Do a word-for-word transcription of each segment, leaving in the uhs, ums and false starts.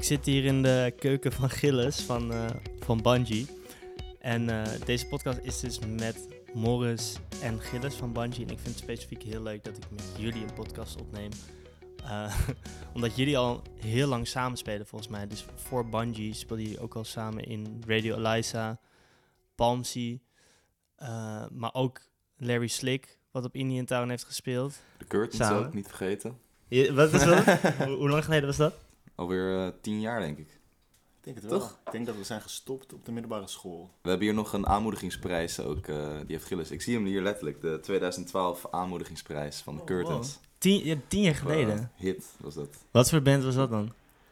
zit hier in de keuken van Gilles van, uh, van Bungie. En uh, deze podcast is dus met Morris en Gilles van Bungie. En ik vind het specifiek heel leuk dat ik met jullie een podcast opneem. Uh, omdat jullie al heel lang samenspelen volgens mij. Dus voor Bungie speelden jullie ook al samen in Radio Eliza, Palmsy. Uh, maar ook Larry Slick, wat op Indian Town heeft gespeeld. De Curtains samen. Ook, niet vergeten. Je, wat is dat? Hoe, hoe lang geleden was dat? Alweer uh, tien jaar, denk ik. Ik denk het wel. Toch? Ik denk dat we zijn gestopt op de middelbare school. We hebben hier nog een aanmoedigingsprijs ook. Uh, die heeft Gilles. Ik zie hem hier letterlijk. De twintig twaalf aanmoedigingsprijs van de oh, Curtains. Wow. Tien, ja, tien jaar geleden? Uh, hit was dat. Wat voor band was dat dan?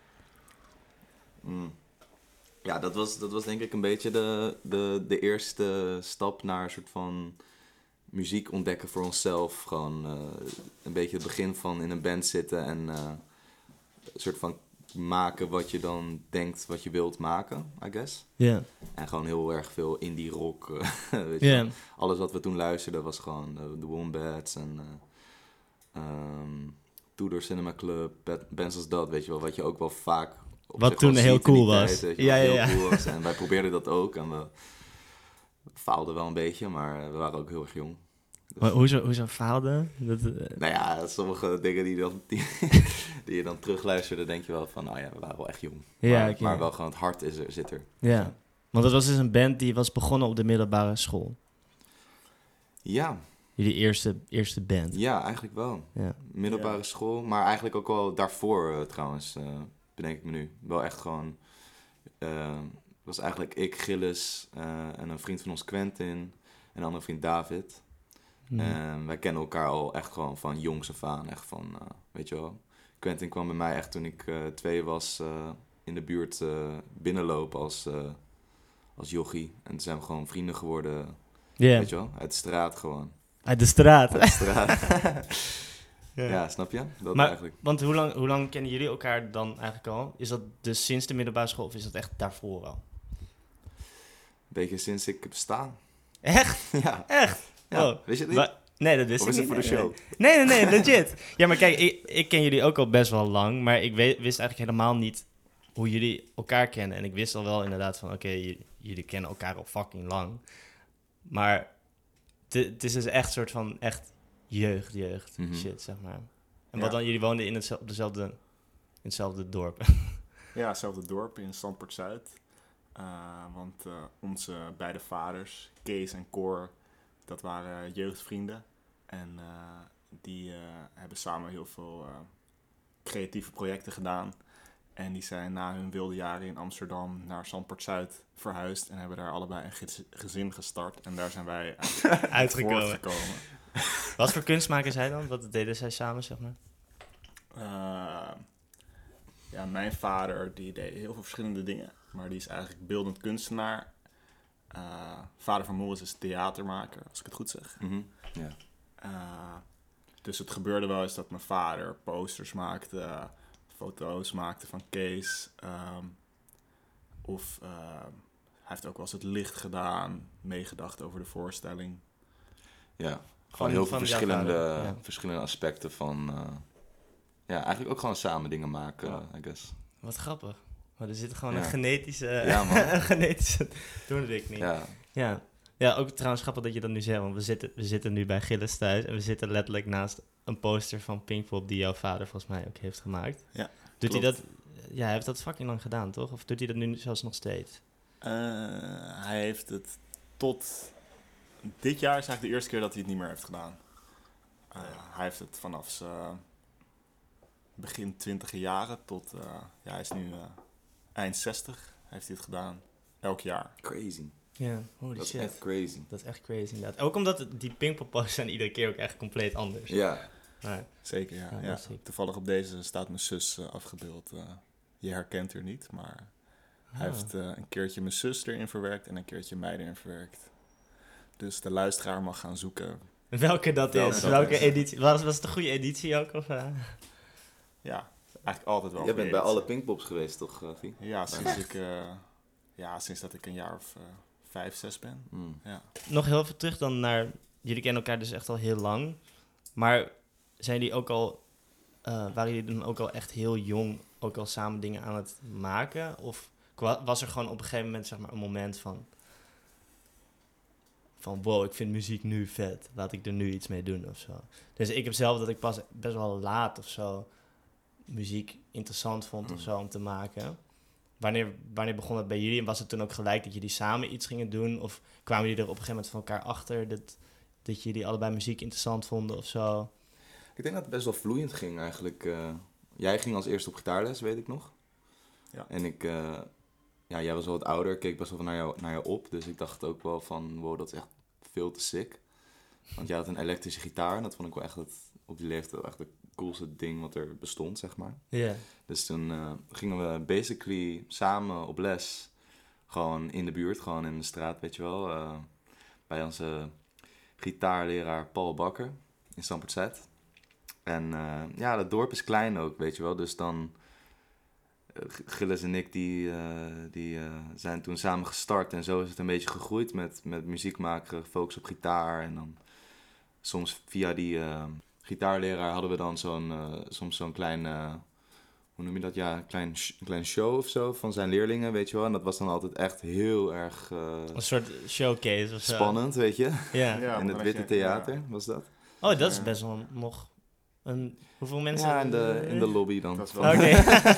Mm. Ja, dat was, dat was denk ik een beetje de, de, de eerste stap naar een soort van muziek ontdekken voor onszelf. Gewoon uh, een beetje het begin van in een band zitten en uh, een soort van maken wat je dan denkt wat je wilt maken, I guess. Ja. Yeah. En gewoon heel erg veel indie rock. Weet je yeah. Alles wat we toen luisterden was gewoon de, de Wombats en uh, um, Tudor Cinema Club, bands als dat, weet je wel, wat je ook wel vaak op wat toen heel cool was. Tijd, ja, ja, ja. ja. Cool was. En wij probeerden dat ook en we faalden wel een beetje, maar we waren ook heel erg jong. Dus. Maar hoezo, hoezo faalde? Dat, uh... Nou ja, sommige dingen die, dan, die, die je dan terugluisterde, denk je wel van, nou ja, we waren wel echt jong. Ja, maar, okay. maar wel gewoon het hart is er, zit er. Ja, want dat was dus een band die was begonnen op de middelbare school. Ja. Jullie eerste, eerste band. Ja, eigenlijk wel. Ja. Middelbare ja. school, maar eigenlijk ook wel daarvoor uh, trouwens, uh, bedenk ik me nu. Wel echt gewoon, uh, was eigenlijk ik, Gilles uh, en een vriend van ons Quentin en een andere vriend David. Hmm. En wij kennen elkaar al echt gewoon van jongs af aan, echt van, uh, weet je wel. Quentin kwam bij mij echt toen ik uh, twee was uh, in de buurt uh, binnenlopen als, uh, als jochie. En toen zijn we gewoon vrienden geworden, yeah. weet je wel, uit de straat gewoon. Uit de straat? Uit de straat. ja. ja, snap je? Dat maar, eigenlijk. Want hoe lang, hoe lang kennen jullie elkaar dan eigenlijk al? Is dat dus sinds de middelbare school of is dat echt daarvoor al? Beetje sinds ik besta. Echt? Ja. Echt? Ja. Oh. Wist je het niet? Maar, nee, dat wist of ik is niet. het voor de show? Nee, nee, nee, legit. Ja, maar kijk, ik, ik ken jullie ook al best wel lang, maar ik weet, wist eigenlijk helemaal niet hoe jullie elkaar kennen. En ik wist al wel inderdaad van, oké, okay, j- jullie kennen elkaar al fucking lang. Maar het is dus echt een soort van, echt jeugd, jeugd mm-hmm. shit, zeg maar. En wat ja. dan, jullie woonden in, het, op dezelfde, in hetzelfde dorp. Ja, hetzelfde dorp in Zandpoort-Zuid. Uh, want uh, onze beide vaders, Kees en Cor, dat waren jeugdvrienden. En uh, die uh, hebben samen heel veel uh, creatieve projecten gedaan. En die zijn na hun wilde jaren in Amsterdam naar Zandpoort-Zuid verhuisd. En hebben daar allebei een gez- gezin gestart. En daar zijn wij uitgekomen. Wat voor kunst maken zij dan? Wat deden zij samen, zeg maar? Uh, ja, mijn vader die deed heel veel verschillende dingen. Maar die is eigenlijk beeldend kunstenaar. Uh, vader van Morris is theatermaker, als ik het goed zeg. Mm-hmm. Yeah. Uh, dus het gebeurde wel eens dat mijn vader posters maakte, uh, foto's maakte van Kees. Um, of uh, hij heeft ook wel eens het licht gedaan, meegedacht over de voorstelling. Ja, gewoon van, heel veel verschillende, ja. verschillende aspecten van... Uh, ja, eigenlijk ook gewoon samen dingen maken, ja. I guess. Wat grappig. Maar er zit gewoon ja. een genetische... Ja, man. een genetische... Toen ik niet. Ja. ja. Ja, ook trouwens grappig dat je dat nu zegt. Want we zitten, we zitten nu bij Gilles thuis. En we zitten letterlijk naast een poster van Pinkpop... die jouw vader volgens mij ook heeft gemaakt. Ja, Doet klopt. hij dat... Ja, hij heeft dat fucking lang gedaan, toch? Of doet hij dat nu zelfs nog steeds? Uh, hij heeft het tot... Dit jaar is eigenlijk de eerste keer dat hij het niet meer heeft gedaan. Uh, hij heeft het vanaf zijn... begin twintige jaren tot... Uh, ja, hij is nu... Uh, eind zestig heeft hij het gedaan. Elk jaar. Crazy. Ja, holy dat shit. is echt crazy. Dat is echt crazy, inderdaad. Ook omdat die Pinkpop-posters zijn iedere keer ook echt compleet anders. Ja. Maar, Zeker, ja. ja, ja. Toevallig op deze staat mijn zus uh, afgebeeld. Uh, je herkent haar niet, maar... Ah. Hij heeft uh, een keertje mijn zus erin verwerkt en een keertje mij erin verwerkt. Dus de luisteraar mag gaan zoeken. Welke dat Welke is? Dat Welke is. editie? Was, was het een goede editie ook? Of, uh? Ja, eigenlijk altijd wel. Jij bent bij alle Pinkpops geweest, toch, Vie? Ja, sinds ik, uh, ja, sinds dat ik een jaar of uh, vijf, zes ben. Mm. Ja. Nog heel even terug dan naar... Jullie kennen elkaar dus echt al heel lang. Maar zijn jullie ook al uh, waren jullie dan ook al echt heel jong ook al samen dingen aan het maken? Of was er gewoon op een gegeven moment zeg maar een moment van... van wow, ik vind muziek nu vet. Laat ik er nu iets mee doen of zo. Dus ik heb zelf dat ik pas best wel laat of zo... muziek interessant vond of zo om te maken. Wanneer, wanneer begon dat bij jullie? En was het toen ook gelijk dat jullie samen iets gingen doen? Of kwamen jullie er op een gegeven moment van elkaar achter... dat, dat jullie allebei muziek interessant vonden of zo? Ik denk dat het best wel vloeiend ging eigenlijk. Uh, jij ging als eerste op gitaarles, weet ik nog. Ja. En ik... Uh, ja, jij was wel wat ouder, keek best wel naar jou, naar jou op. Dus ik dacht ook wel van, wow, dat is echt veel te sick. Want jij had een elektrische gitaar en dat vond ik wel echt het, op die leeftijd echt het coolste ding wat er bestond, zeg maar. Ja. Yeah. Dus toen uh, gingen we basically samen op les. Gewoon in de buurt, gewoon in de straat, weet je wel. Uh, bij onze gitaarleraar Paul Bakker in Stamford-Zuid. En uh, ja, dat dorp is klein ook, weet je wel. Dus dan... Gilles en ik die, uh, die uh, zijn toen samen gestart en zo is het een beetje gegroeid met, met muziek maken, focus op gitaar. En dan soms via die uh, gitaarleraar hadden we dan zo'n, uh, soms zo'n klein, uh, hoe noem je dat? Ja, een klein, sh- klein show of zo van zijn leerlingen, weet je wel. En dat was dan altijd echt heel erg... Uh, een soort showcase of zo. Spannend, weet je. Ja. Ja, in het Witte je, Theater ja. was dat. Oh, dat is best wel nog... Een, hoeveel mensen? Ja, in de, in de lobby dan. Dat is wel... Oké. Okay.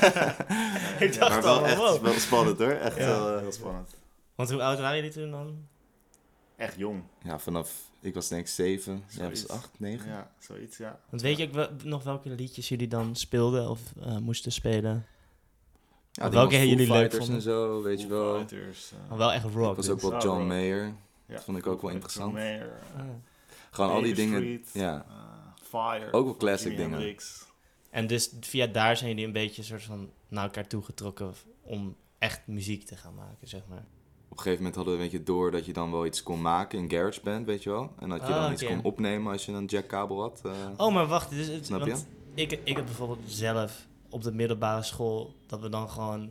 Ik dacht maar wel al, echt wow. wel spannend hoor. Echt ja. wel, uh, heel spannend. Want hoe oud waren jullie toen dan? Echt jong. Ja, vanaf... Ik was denk ik zeven. Zoiets. Jij was acht, negen. Ja, zoiets, ja. Want weet je ook wel, nog welke liedjes jullie dan speelden of uh, moesten spelen? Ja, welke jullie jullie leuk vonden? En zo, weet je wel. Fighters, uh, maar wel echt rock. Dat was ook dus. wel John rock. Mayer. Ja, Dat vond ik ook wel interessant. John Mayer, uh, Ah. Gewoon al die Baker dingen. Street, Ja. Uh, Fire. Ook wel classic Jimi dingen. Hendrix. En dus via daar zijn jullie een beetje soort van naar elkaar toegetrokken om echt muziek te gaan maken, zeg maar. Op een gegeven moment hadden we een beetje door dat je dan wel iets kon maken in GarageBand, weet je wel. En dat je Oh, dan iets oké. kon opnemen als je een jackkabel had. Uh, Oh, maar wacht. Dus het, Snap je? want ik, ik heb bijvoorbeeld zelf op de middelbare school dat we dan gewoon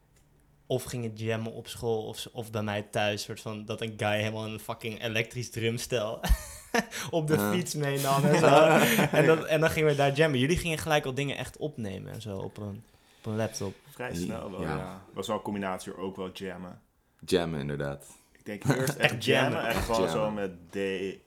of gingen jammen op school of, of bij mij thuis. Soort van dat een guy helemaal een fucking elektrisch drumstel op de Uh. fiets meenam en zo. en, dat, en dan gingen we daar jammen. Jullie gingen gelijk al dingen echt opnemen en zo op een, op een laptop. Vrij snel wel, Ja. ja. Was wel een combinatie, ook wel jammen. Jammen, inderdaad. Ik denk eerst echt, Echt jammen. jammen. Echt gewoon Jammen. zo met D,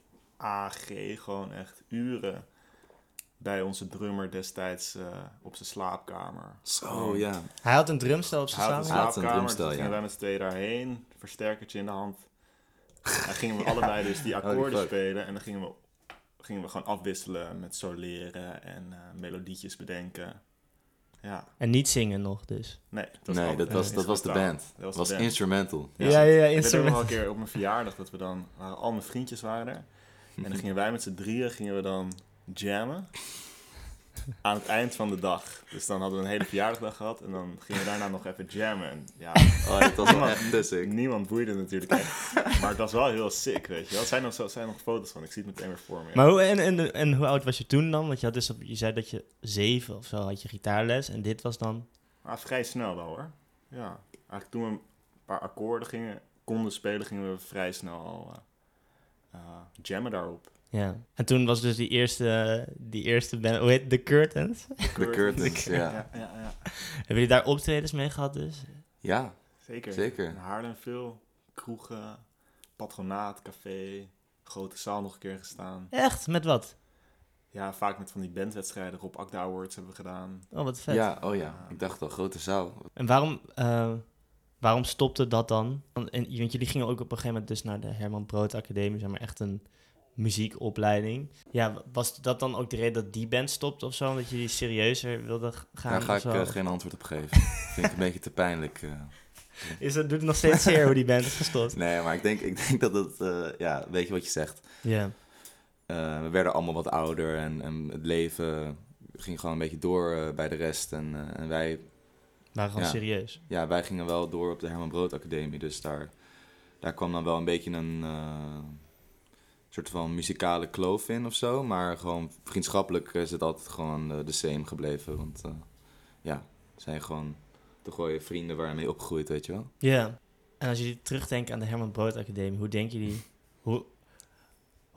A, G. Gewoon echt uren bij onze drummer destijds uh, op zijn slaapkamer. Zo, ja. Hij had een drumstel op zijn Hij had een slaap. Hij had een slaapkamer, drumstel, dus ja. gingen wij met z'n tweeën daarheen. Versterkertje in de hand. Dan gingen we allebei dus die akkoorden fuck. spelen. En dan gingen we, gingen we gewoon afwisselen met soleren en uh, melodietjes bedenken. Ja, En niet zingen nog dus. nee. Dat was Nee, altijd, dat was, uh, dat was de instrumentaal. band. Dat Dat was was de band. instrumental. Ja, ja, ja, Ik weet ook nog instrument. wel een keer op mijn verjaardag dat we dan, waren al mijn vriendjes waren er. En dan gingen wij met z'n drieën, gingen we dan jammen. Aan het eind van de dag. Dus dan hadden we een hele verjaardagdag gehad. En dan gingen we daarna nog even jammen. En ja, Oh, dat was wel echt te sick. niemand boeide natuurlijk echt. Maar het was wel heel sick, weet je wel. Er zijn nog, zo- er zijn nog foto's van. Ik zie het meteen weer voor me. Ja. Maar hoe, en, en, en hoe oud was je toen dan? Want je, had dus op, je zei dat je zeven of zo had je gitaarles. En dit was dan... Maar vrij snel wel hoor. Ja. Eigenlijk toen we een paar akkoorden gingen, konden spelen, gingen we vrij snel al uh, uh, jammen daarop. Ja. En toen was dus die eerste, die eerste band... Hoe heet het? The Curtains? The Curtains, ja. ja, ja, ja. Hebben jullie daar optredens mee gehad dus? Ja, Zeker. Zeker. In Haarlem veel. Kroegen, patronaat, café, grote zaal nog een keer gestaan. Echt? Met wat? Ja, vaak met van die bandwedstrijden. Rob Akda Awards hebben we gedaan. Oh, wat vet. ja, oh ja. Ik dacht al, grote zaal. En waarom, uh, waarom stopte dat dan? Want, en, want jullie gingen ook op een gegeven moment dus naar de Herman Brood Academie, zeg maar echt een muziekopleiding. Ja, was dat dan ook de reden dat die band stopte of zo? Omdat jullie serieuzer wilden gaan? Daar ga of ik zo? uh, geen antwoord op geven. Vind ik een beetje te pijnlijk. Uh. Is het, doet het nog steeds zeer hoe die band is gestopt? Nee, maar ik denk, ik denk dat het, uh, ja, weet je wat je zegt. Ja. Uh, we werden allemaal wat ouder en, en het leven ging gewoon een beetje door uh, bij de rest. En, uh, en wij... Waren gewoon ja, serieus? Ja, wij gingen wel door op de Herman Brood Academie. Dus daar, daar kwam dan wel een beetje een uh, soort van muzikale kloof in of zo. Maar gewoon vriendschappelijk is het altijd gewoon uh, de same gebleven. Want uh, ja, het zijn gewoon toch wel je vrienden waar je mee opgegroeid, weet je wel. Ja. En als jullie terugdenken aan de Herman Brood Academie, hoe denken jullie... Hoe,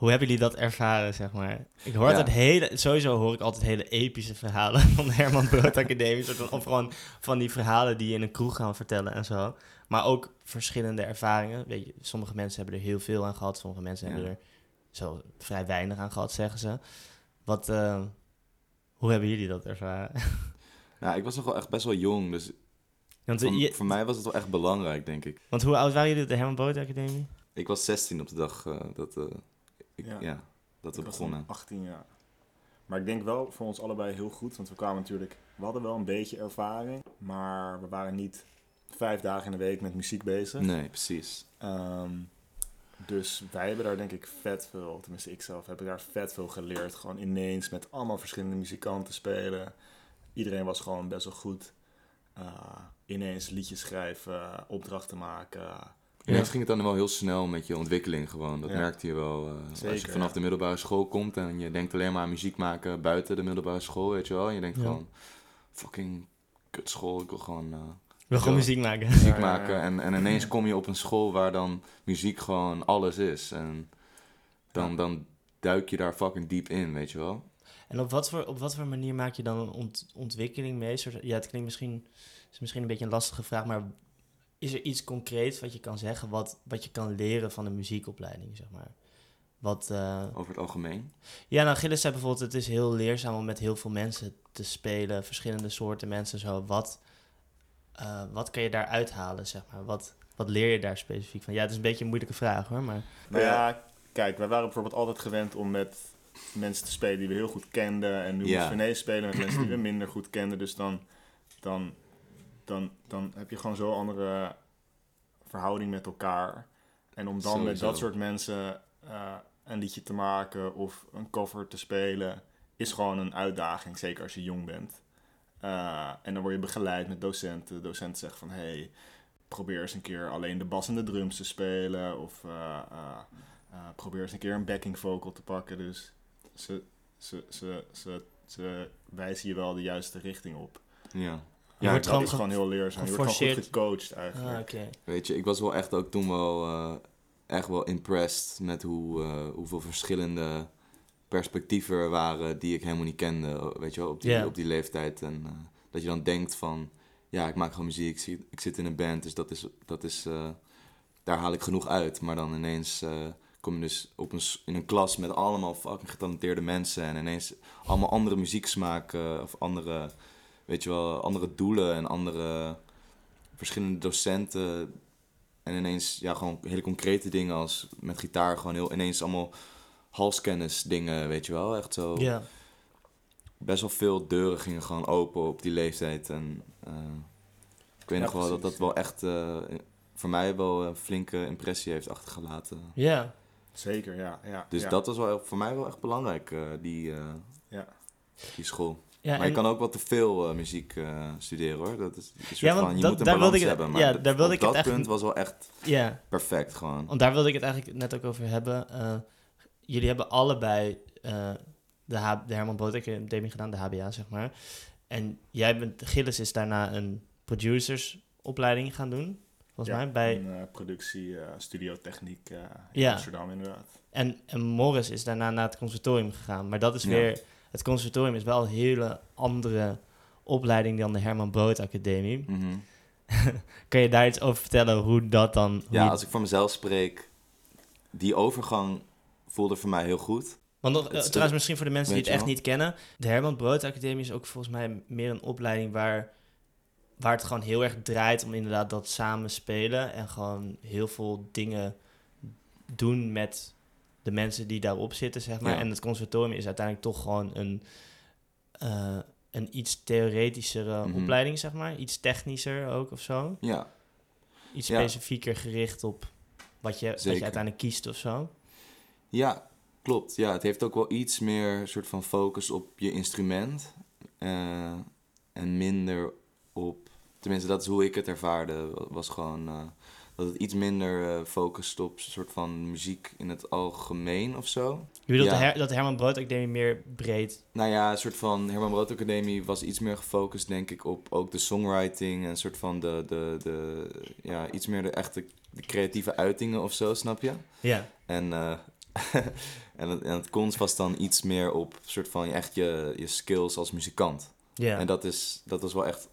Hoe hebben jullie dat ervaren, zeg maar? Ik hoor Ja. altijd hele... Sowieso hoor ik altijd hele epische verhalen van de Herman Brood Academie. Soort van, of gewoon van die verhalen die je in een kroeg gaan vertellen en zo. Maar ook verschillende ervaringen. Weet je, sommige mensen hebben er heel veel aan gehad. Sommige mensen Ja. hebben er zo vrij weinig aan gehad, zeggen ze. Wat, uh, hoe hebben jullie dat ervaren? Nou, ik was nog wel echt best wel jong, dus Want, voor, je, voor mij was het wel echt belangrijk, denk ik. Want hoe oud waren jullie op de Herman Brood Academie? Ik was zestien op de dag uh, dat, uh, ik, Ja. ja, dat we Ik was begonnen. achttien jaar. Maar ik denk wel voor ons allebei heel goed, want we kwamen natuurlijk... We hadden wel een beetje ervaring, maar we waren niet vijf dagen in de week met muziek bezig. Nee, precies. Um, dus wij hebben daar denk ik vet veel, tenminste ik zelf heb daar vet veel geleerd. Gewoon ineens met allemaal verschillende muzikanten spelen. Iedereen was gewoon best wel goed. Uh, ineens liedjes schrijven, opdrachten maken. Ineens ja. ging het dan wel heel snel met je ontwikkeling gewoon. Dat ja. merkte je wel. Uh, Zeker, als je vanaf ja. de middelbare school komt en je denkt alleen maar aan muziek maken buiten de middelbare school, weet je wel. En je denkt ja. gewoon, fucking kutschool, ik wil gewoon... Uh, wil gewoon muziek maken. Muziek ja, maken. Ja, ja. En, en ineens kom je op een school waar dan muziek gewoon alles is. En dan, ja. dan duik je daar fucking diep in, weet je wel. En op wat voor, op wat voor manier maak je dan een ont, ontwikkeling mee? Ja, het klinkt misschien, is misschien een beetje een lastige vraag, maar is er iets concreets wat je kan zeggen, wat, wat je kan leren van een muziekopleiding, zeg maar? Wat, uh... Over het algemeen? Ja, nou, Gilles zei bijvoorbeeld, het is heel leerzaam om met heel veel mensen te spelen, verschillende soorten mensen, zo. Wat, uh, wat kan je daar uithalen, zeg maar? Wat, wat leer je daar specifiek van? Ja, het is een beetje een moeilijke vraag, hoor, maar... Nou ja, kijk, wij waren bijvoorbeeld altijd gewend om met mensen te spelen die we heel goed kenden, en nu ja. moesten we ineens spelen met mensen die we minder goed kenden, dus dan, dan, dan, dan heb je gewoon zo'n andere verhouding met elkaar. En om dan Sowieso. met dat soort mensen uh, een liedje te maken of een cover te spelen, is gewoon een uitdaging, zeker als je jong bent. Uh, en dan word je begeleid met docenten. De docent zegt van, hey, probeer eens een keer alleen de bas en de drums te spelen, of uh, uh, uh, probeer eens een keer een backing vocal te pakken. Dus ze, ze, ze, ze, ze wijzen je wel de juiste richting op. Ja. Ja, dat is gewoon heel leerzaam. Je wordt gewoon goed gecoacht eigenlijk. Ah, okay. Weet je, ik was wel echt ook toen wel uh, echt wel impressed met hoe, uh, hoeveel verschillende perspectieven er waren die ik helemaal niet kende, weet je wel, op die, yeah. op die leeftijd. En uh, dat je dan denkt van, ja, ik maak gewoon muziek, ik, ik zit in een band, dus dat is, dat is uh, daar haal ik genoeg uit. Maar dan ineens uh, kom je dus op een, in een klas met allemaal fucking getalenteerde mensen en ineens allemaal andere muzieksmaken of andere... Weet je wel, andere doelen en andere verschillende docenten. En ineens, ja, gewoon hele concrete dingen als met gitaar. Gewoon heel ineens allemaal halskennis dingen, weet je wel. Echt zo. Ja. Best wel veel deuren gingen gewoon open op die leeftijd. En uh, ik weet ja, nog wel precies. dat dat wel echt uh, voor mij wel een flinke impressie heeft achtergelaten. Ja. Zeker, ja. ja dus ja. dat was wel voor mij wel echt belangrijk, uh, die, uh, ja. die school. Ja, maar je kan ook wat te veel uh, muziek uh, studeren, hoor. Dat is, is ja, van, je dat, moet een balans ik, hebben. Maar ja, dat, daar wilde op ik dat het punt echt, was wel echt ja. perfect gewoon. Want daar wilde ik het eigenlijk net ook over hebben. Uh, jullie hebben allebei uh, de, H- de Herman Brood Academie gedaan, de H B A, zeg maar. En jij bent, Gilles is daarna een producersopleiding gaan doen, volgens ja, mij. Bij een uh, productie, uh, studiotechniek uh, in ja. Amsterdam, inderdaad. En, en Morris is daarna naar het conservatorium gegaan. Maar dat is ja. weer... Het conservatorium is wel een hele andere opleiding dan de Herman Brood Academie. Mm-hmm. Kan je daar iets over vertellen hoe dat dan... Hoe ja, je... als ik voor mezelf spreek, die overgang voelde voor mij heel goed. Want nog, uh, trouwens, de, misschien voor de mensen die het echt wel? niet kennen. De Herman Brood Academie is ook volgens mij meer een opleiding waar, waar het gewoon heel erg draait om inderdaad dat samen spelen. En gewoon heel veel dingen doen met de mensen die daarop zitten, zeg maar. Ja. En het conservatorium is uiteindelijk toch gewoon een, uh, een iets theoretischere mm-hmm. opleiding, zeg maar. Iets technischer ook of zo. Ja. Iets ja. specifieker gericht op wat je, wat je uiteindelijk kiest of zo. Ja, klopt. Ja, het heeft ook wel iets meer soort van focus op je instrument. Uh, en minder op... Tenminste, dat is hoe ik het ervaarde. Was gewoon... Uh, dat het iets minder uh, focust op een soort van muziek in het algemeen of zo. Je bedoelt ja. de her- dat de Herman Brood Academie meer breed... Nou ja, een soort van Herman Brood Academie was iets meer gefocust, denk ik, op ook de songwriting en een soort van de, de, de ja, iets meer de echte de creatieve uitingen of zo, snap je? Ja. En uh, en, het, en het cons was dan iets meer op soort van echt je, je skills als muzikant. Ja. En dat is, dat was wel echt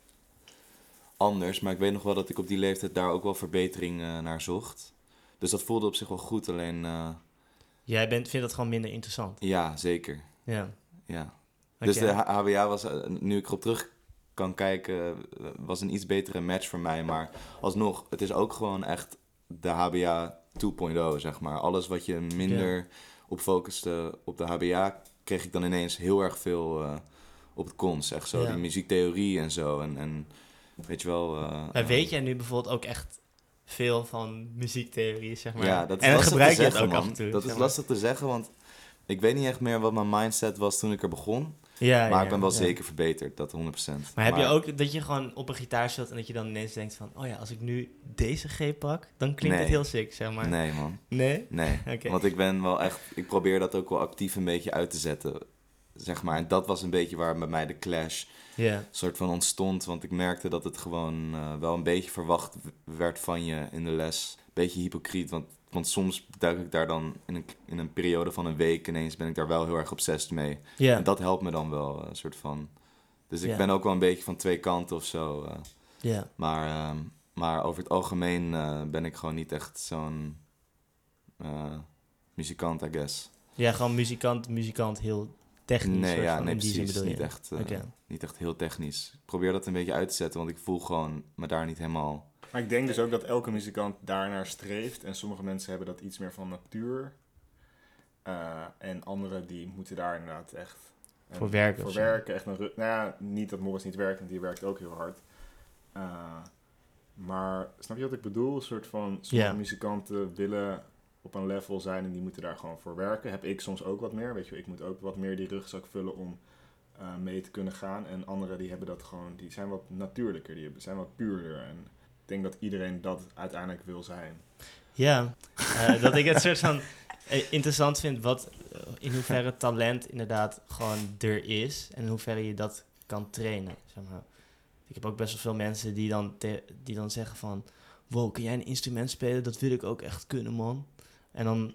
anders. Maar ik weet nog wel dat ik op die leeftijd daar ook wel verbetering uh, naar zocht. Dus dat voelde op zich wel goed, alleen... Uh, Jij bent, vindt dat gewoon minder interessant? Ja, zeker. Ja. ja. Okay. Dus de H B A was, uh, nu ik erop terug kan kijken, uh, was een iets betere match voor mij. Maar alsnog, het is ook gewoon echt de H B A twee punt nul, zeg maar. Alles wat je minder ja. op focuste op de H B A, kreeg ik dan ineens heel erg veel uh, op het cons. Echt zo, ja. die muziektheorie en zo. En, en weet je wel... Uh, maar weet jij nu bijvoorbeeld ook echt veel van muziektheorie, zeg maar? Ja, dat is en dan gebruik je het zeggen, ook man. af en toe. Dat is maar. lastig te zeggen, want ik weet niet echt meer wat mijn mindset was toen ik er begon. Ja, maar ja, ik ben wel ja. zeker verbeterd, dat honderd procent. Maar heb maar, je ook dat je gewoon op een gitaar zit en dat je dan ineens denkt van... oh ja, als ik nu deze G pak, dan klinkt nee. het heel sick, zeg maar. Nee, man. Nee? Nee, okay. want ik ben wel echt... Ik probeer dat ook wel actief een beetje uit te zetten, zeg maar. En dat was een beetje waar bij mij de clash yeah. soort van ontstond. Want ik merkte dat het gewoon uh, wel een beetje verwacht werd van je in de les. Beetje hypocriet, want... Want soms duik ik daar dan in een, in een periode van een week ineens ben ik daar wel heel erg obsessed mee. Yeah. En dat helpt me dan wel, een uh, soort van... Dus ik yeah. ben ook wel een beetje van twee kanten of zo. Uh. Yeah. Maar, uh, maar over het algemeen uh, ben ik gewoon niet echt zo'n uh, muzikant, I guess. Ja, gewoon muzikant, muzikant, heel technisch. Nee, soort ja, van, nee in die precies. zin bedoel Niet je. echt, uh, okay. niet echt heel technisch. Ik probeer dat een beetje uit te zetten, want ik voel gewoon me daar niet helemaal... Maar ik denk dus ook dat elke muzikant daarnaar streeft. En sommige mensen hebben dat iets meer van natuur. Uh, en anderen die moeten daar inderdaad echt... Uh, voor werken. Voor werken. Echt een, nou ja, niet dat Morris niet werkt, want die werkt ook heel hard. Uh, maar snap je wat ik bedoel? Een soort van... Sommige yeah. muzikanten willen op een level zijn en die moeten daar gewoon voor werken. Heb ik soms ook wat meer. Weet je, ik moet ook wat meer die rugzak vullen om uh, mee te kunnen gaan. En anderen die hebben dat gewoon... Die zijn wat natuurlijker. Die zijn wat puurder. En ik denk dat iedereen dat uiteindelijk wil zijn. Ja, uh, dat ik het soort van uh, interessant vind wat uh, in hoeverre talent inderdaad gewoon er is en in hoeverre je dat kan trainen. Zeg maar. Ik heb ook best wel veel mensen die dan, te, die dan zeggen van, wow, kun jij een instrument spelen? Dat wil ik ook echt kunnen, man. En dan,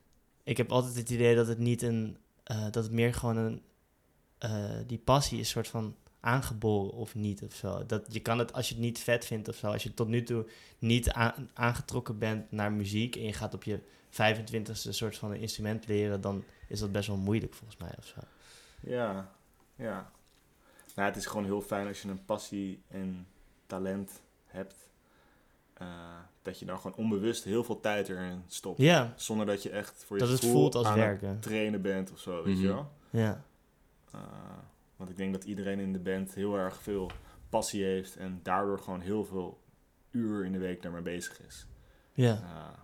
ik heb altijd het idee dat het niet een, uh, dat het meer gewoon een, uh, die passie is soort van aangeboren of niet of zo. Dat je kan het, als je het niet vet vindt of zo, als je tot nu toe niet a- aangetrokken bent naar muziek en je gaat op je vijfentwintigste soort van een instrument leren, dan is dat best wel moeilijk volgens mij of zo. Ja, ja. Nou, het is gewoon heel fijn als je een passie en talent hebt, uh, dat je dan gewoon onbewust heel veel tijd erin stopt. Ja. Zonder dat je echt voor je dat het gevoel voelt als aan werken. het trainen bent of zo, weet Mm-hmm. je wel? Ja. Uh, Want ik denk dat iedereen in de band heel erg veel passie heeft en daardoor gewoon heel veel uur in de week daarmee bezig is. Ja. Uh,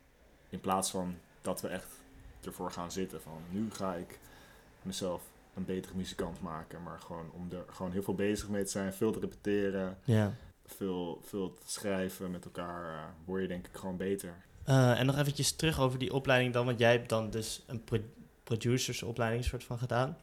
in plaats van dat we echt ervoor gaan zitten van nu ga ik mezelf een betere muzikant maken, maar gewoon om er gewoon heel veel bezig mee te zijn, veel te repeteren, Ja. veel, veel te schrijven met elkaar, uh, word je denk ik gewoon beter. Uh, en nog eventjes terug over die opleiding dan, want jij hebt dan dus een pro- producersopleiding soort van gedaan.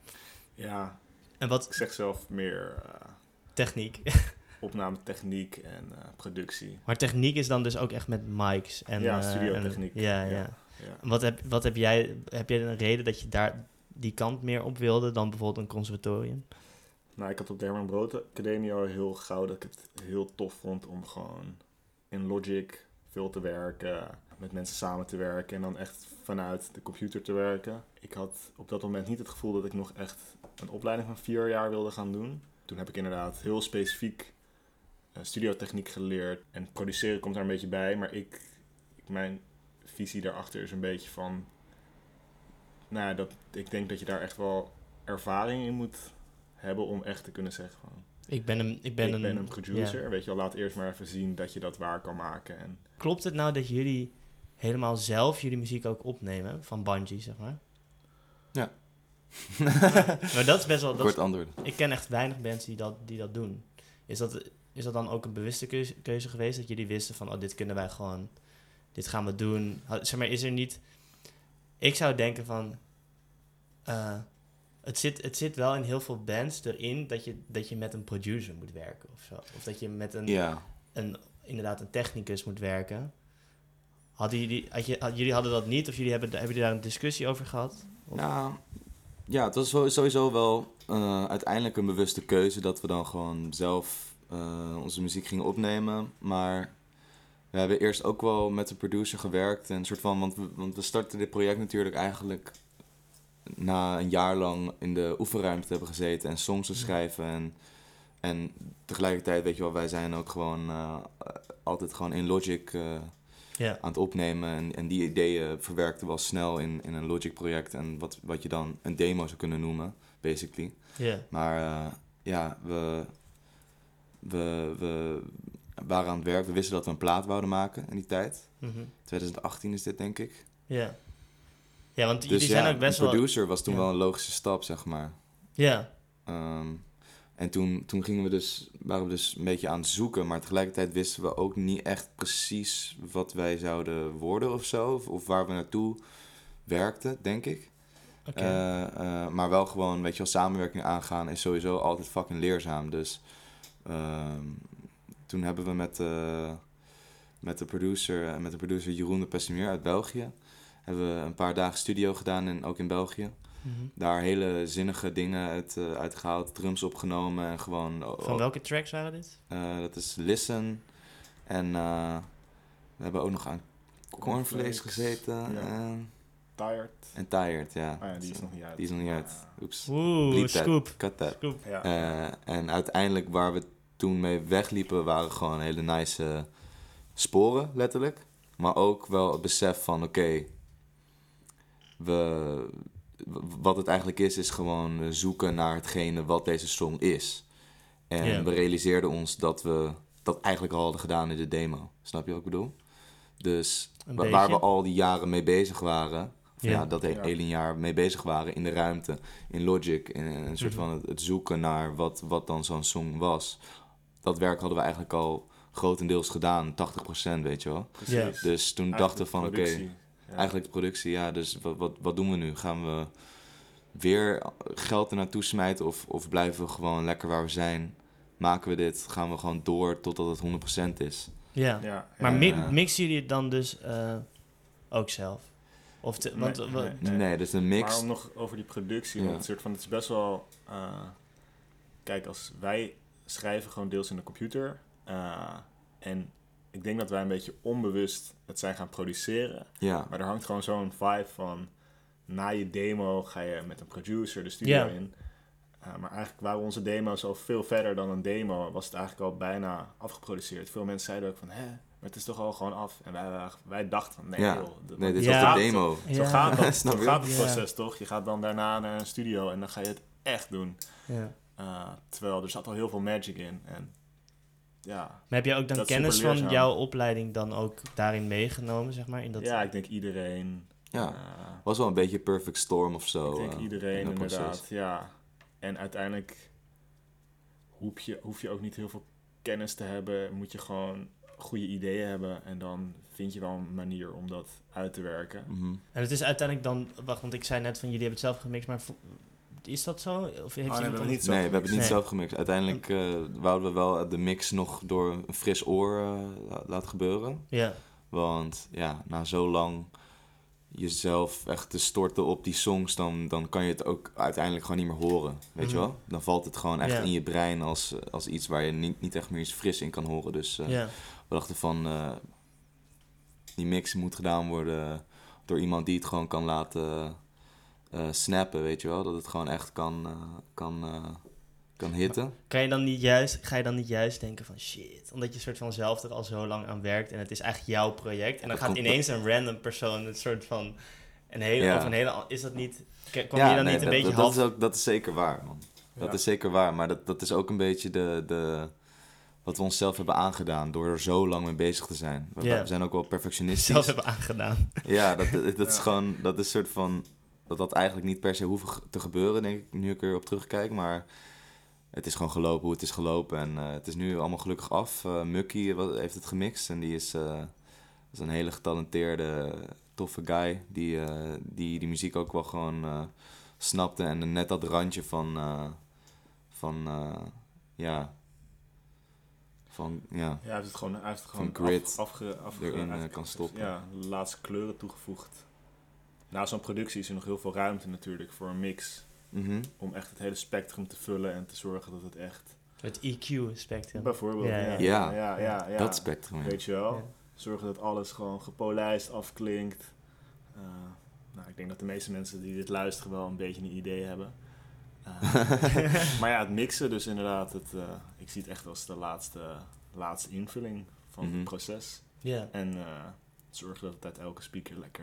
Ja. En wat? Ik zeg zelf meer... Uh, techniek. opnametechniek en uh, productie. Maar techniek is dan dus ook echt met mics. En, ja, uh, studiotechniek. En, ja, ja. ja, ja. Wat, heb, wat heb jij... Heb jij een reden dat je daar die kant meer op wilde dan bijvoorbeeld een conservatorium? Nou, ik had op de Herman Brood Academie al heel gauw dat ik het heel tof vond om gewoon in Logic veel te werken, met mensen samen te werken en dan echt vanuit de computer te werken. Ik had op dat moment niet het gevoel dat ik nog echt een opleiding van vier jaar wilde gaan doen. Toen heb ik inderdaad heel specifiek uh, studiotechniek geleerd en produceren komt daar een beetje bij, maar ik, mijn visie daarachter is een beetje van, nou ja, dat, ik denk dat je daar echt wel ervaring in moet hebben om echt te kunnen zeggen van, ik ben een, ik ben ik een, ben een producer, ja. weet je wel, laat eerst maar even zien dat je dat waar kan maken. En klopt het nou dat jullie helemaal zelf jullie muziek ook opnemen van Bungie, zeg maar? Ja. Maar dat is best wel... Dat Kort is, antwoord. ik ken echt weinig bands die dat, die dat doen. Is dat, is dat dan ook een bewuste keuze, keuze geweest? Dat jullie wisten van, oh, dit kunnen wij gewoon... Dit gaan we doen. Zeg maar, is er niet... Ik zou denken van... Uh, het, zit, het zit wel in heel veel bands erin dat je, dat je met een producer moet werken of zo. Of dat je met een, ja. een inderdaad een technicus moet werken. Hadden jullie, had je, had, jullie hadden dat niet? Of jullie hebben, hebben jullie daar een discussie over gehad? Of? Nou, ja, het was sowieso wel uh, uiteindelijk een bewuste keuze dat we dan gewoon zelf uh, onze muziek gingen opnemen. Maar we hebben eerst ook wel met de producer gewerkt. En een soort van, want, we, want we startten dit project natuurlijk eigenlijk na een jaar lang in de oefenruimte te hebben gezeten en songs te schrijven. En, en tegelijkertijd, weet je wel, wij zijn ook gewoon uh, altijd gewoon in Logic uh, yeah. aan het opnemen. En, en die ideeën verwerkten wel snel in, in een Logic project. En wat, wat je dan een demo zou kunnen noemen, basically. Yeah. Maar uh, ja, we, we, we waren aan het werk. We wisten dat we een plaat wouden maken in die tijd. Mm-hmm. twintig achttien is dit, denk ik. Ja. Yeah. Ja, want dus jullie ja, zijn ook best een wel... producer was toen ja. wel een logische stap, zeg maar. Ja. Um, en toen, toen gingen we dus, waren we dus een beetje aan het zoeken, maar tegelijkertijd wisten we ook niet echt precies wat wij zouden worden of zo, of, of waar we naartoe werkten, denk ik. Okay. Uh, uh, maar wel gewoon, weet je wel, samenwerking aangaan is sowieso altijd fucking leerzaam. Dus uh, toen hebben we met, uh, met de producer, met de producer Jeroen de Pessimier uit België, hebben we een paar dagen studio gedaan, en ook in België. Mm-hmm. Daar hele zinnige dingen uit, uh, uitgehaald, drums opgenomen en gewoon... Van welke tracks waren dit? Uh, dat is Listen. En uh, we hebben ook nog aan Cornflakes gezeten. Ja. En, Tired. En Tired, ja. Oh ja, die is nog niet uit. Die is nog niet uit. Oeps. Oeh, Bleep scoop. That. Cut that. Scoop. Ja. Uh, en uiteindelijk waar we toen mee wegliepen waren gewoon hele nice uh, sporen, letterlijk. Maar ook wel het besef van, oké, okay, we... wat het eigenlijk is, is gewoon zoeken naar hetgene wat deze song is. En yeah. we realiseerden ons dat we dat eigenlijk al hadden gedaan in de demo. Snap je wat ik bedoel? Dus wa- waar we al die jaren mee bezig waren, yeah. ja, dat he- ja. hele jaar mee bezig waren in de ruimte, in Logic, in een soort mm-hmm. van het, het zoeken naar wat, wat dan zo'n song was. Dat werk hadden we eigenlijk al grotendeels gedaan, tachtig procent, weet je wel. Yeah. Dus toen dachten we van, oké, okay, ja. eigenlijk de productie, ja, dus wat, wat, wat doen we nu? Gaan we weer geld er naartoe smijten of, of blijven we gewoon lekker waar we zijn? Maken we dit? Gaan we gewoon door totdat het honderd procent is? Ja, ja maar ja, mi- ja. mixen jullie het dan dus uh, ook zelf? Of te, nee, want, nee, w- nee. nee, dus een mix. Maar om nog over die productie, ja. want het, soort van, het is best wel... Uh, kijk, als wij schrijven gewoon deels in de computer. Uh, en ik denk dat wij een beetje onbewust het zijn gaan produceren. Ja. Maar er hangt gewoon zo'n vibe van... Na je demo ga je met een producer de studio yeah. in. Uh, maar eigenlijk waren onze demo's al veel verder dan een demo. Was het eigenlijk al bijna afgeproduceerd. Veel mensen zeiden ook van... Hè, maar het is toch al gewoon af. En wij, wij dachten van... Nee, ja. joh, de, nee dit ja. was de demo. Zo, zo ja. gaat dat. Snap zo je? gaat het Ja. proces, toch? Je gaat dan daarna naar een studio en dan ga je het echt doen. Ja. Uh, terwijl er zat al heel veel magic in. En ja... Maar heb jij ook dan dat is kennis super van leerzaam. jouw opleiding dan ook daarin meegenomen, zeg maar? In dat... Ja, ik denk iedereen... Ja, uh, was wel een beetje perfect storm of zo. Ik denk uh, iedereen, in inderdaad. proces. Ja. En uiteindelijk hoef je, hoef je ook niet heel veel kennis te hebben. Moet je gewoon goede ideeën hebben. En dan vind je wel een manier om dat uit te werken. Mm-hmm. En het is uiteindelijk dan... Wacht, want ik zei net van jullie hebben het zelf gemixt, maar... vo- Is dat zo? Of heeft Oh, nee, we iemand hebben dan- niet zo Nee, we hebben het niet Nee. zelf gemixt. Uiteindelijk uh, wouden we wel de mix nog door een fris oor uh, laten gebeuren. Ja. Want ja, na zo lang jezelf echt te storten op die songs, dan, dan kan je het ook uiteindelijk gewoon niet meer horen. Weet Mhm. je wel? Dan valt het gewoon echt Ja. in je brein als, als iets waar je niet, niet echt meer iets fris in kan horen. Dus uh, Ja. we dachten van, uh, die mix moet gedaan worden door iemand die het gewoon kan laten uh, snappen, weet je wel? Dat het gewoon echt kan, uh, kan, uh, kan hitten. Kan je dan niet juist, ga je dan niet juist denken van shit, omdat je soort van zelf er al zo lang aan werkt en het is eigenlijk jouw project en dan Dat gaat komt- ineens een random persoon het soort van een hele, Ja. of een hele, is dat niet, k- kwam je dan nee, niet een dat, beetje dat, half... dat, is ook, dat is zeker waar, man. Dat Ja. is zeker waar, maar dat, dat is ook een beetje de, de, wat we onszelf hebben aangedaan door er zo lang mee bezig te zijn. We, Ja. we zijn ook wel perfectionistisch. zelf hebben aangedaan. Ja, dat, dat, dat is Ja. gewoon, dat is soort van, dat had eigenlijk niet per se hoeven ge- te gebeuren, denk ik, nu ik erop terugkijk. Maar het is gewoon gelopen hoe het is gelopen en uh, het is nu allemaal gelukkig af. Uh, Mucky wat- heeft het gemixt en die is, uh, is een hele getalenteerde, toffe guy die, uh, die die muziek ook wel gewoon uh, snapte en net dat randje van, uh, van uh, ja, van, ja. Ja, hij heeft het gewoon, hij heeft het gewoon Van grid af, afge, afge, erin af, uh, kan stoppen. Ja, de laatste kleuren toegevoegd. Na zo'n productie is er nog heel veel ruimte natuurlijk voor een mix. Mm-hmm. Om echt het hele spectrum te vullen en te zorgen dat het echt... Het E Q-spectrum. Bijvoorbeeld, ja. Ja, Ja, ja. ja, ja, ja. Dat spectrum, ja. Weet je wel? Ja. Zorgen dat alles gewoon gepolijst afklinkt. Uh, nou, ik denk dat de meeste mensen die dit luisteren wel een beetje een idee hebben. Uh, maar ja, het mixen dus inderdaad, het, uh, ik zie het echt als de laatste, laatste invulling van Mm-hmm. het proces. Ja. En uh, zorgen dat het uit elke speaker lekker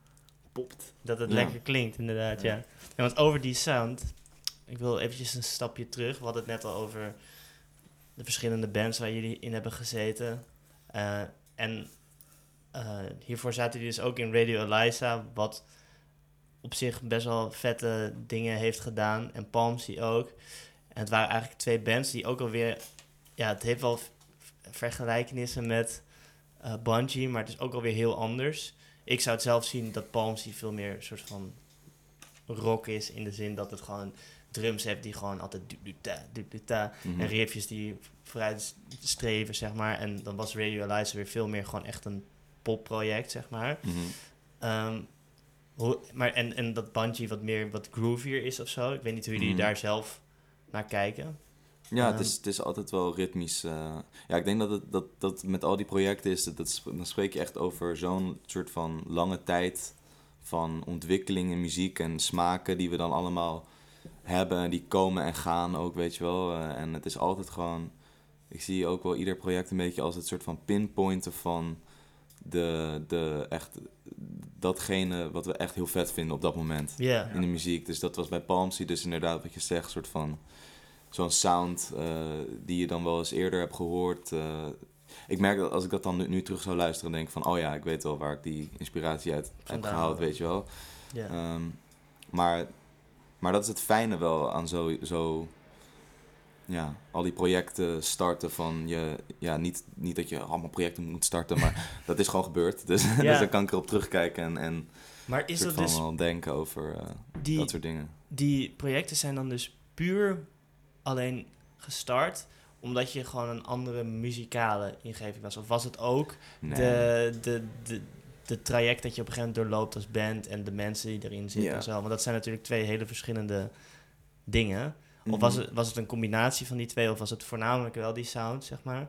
popt. Dat het Ja. lekker klinkt, inderdaad, ja. Ja. ja. Want over die sound, ik wil eventjes een stapje terug. We hadden het net al over de verschillende bands waar jullie in hebben gezeten. Uh, en uh, hiervoor zaten jullie dus ook in Radio Eliza, wat op zich best wel vette dingen heeft gedaan. En Palmsy ook. En het waren eigenlijk twee bands die ook alweer... Ja, het heeft wel v- vergelijkenissen met uh, Bungie, maar het is ook alweer heel anders. Ik zou het zelf zien dat Palmsy veel meer een soort van rock is, in de zin dat het gewoon drums heeft die gewoon altijd du-du-ta, du-du-ta, Mm-hmm. en riffjes die vooruit streven, zeg maar. En dan was Radio Eliza weer veel meer gewoon echt een popproject, zeg maar. Mm-hmm. Um, hoe, maar en, en dat Bungie wat meer wat groovier is of zo. Ik weet niet hoe jullie Mm-hmm. daar zelf naar kijken. Ja, Um, het, is, het is altijd wel ritmisch. Uh, ja, ik denk dat het dat, dat met al die projecten is, dat, dat, dan spreek je echt over zo'n soort van lange tijd van ontwikkeling in muziek en smaken die we dan allemaal hebben. Die komen en gaan ook, weet je wel. Uh, en het is altijd gewoon, ik zie ook wel ieder project een beetje als het soort van pinpointen van de, de echt, datgene wat we echt heel vet vinden op dat moment Ja. in de muziek. Dus dat was bij Palmsy dus inderdaad wat je zegt, soort van zo'n sound uh, die je dan wel eens eerder hebt gehoord. Uh, ik merk dat als ik dat dan nu, nu terug zou luisteren, denk ik van, oh ja, ik weet wel waar ik die inspiratie uit heb Vandaan gehaald, wel. weet je wel. Ja. Um, maar, maar dat is het fijne wel aan zo, zo ja, al die projecten starten van je, ja, niet, niet dat je allemaal projecten moet starten, maar dat is gewoon gebeurd. Dus, Ja. dus dan kan ik erop terugkijken en, en Maar is soort dat van dus... wel denken over uh, Die, dat soort dingen. die projecten zijn dan dus puur alleen gestart omdat je gewoon een andere muzikale ingeving was? Of was het ook Nee. de, de, de, de traject dat je op een gegeven moment doorloopt als band en de mensen die erin zitten Ja. en zo? Want dat zijn natuurlijk twee hele verschillende dingen. Mm-hmm. Of was het, was het een combinatie van die twee, of was het voornamelijk wel die sound, zeg maar?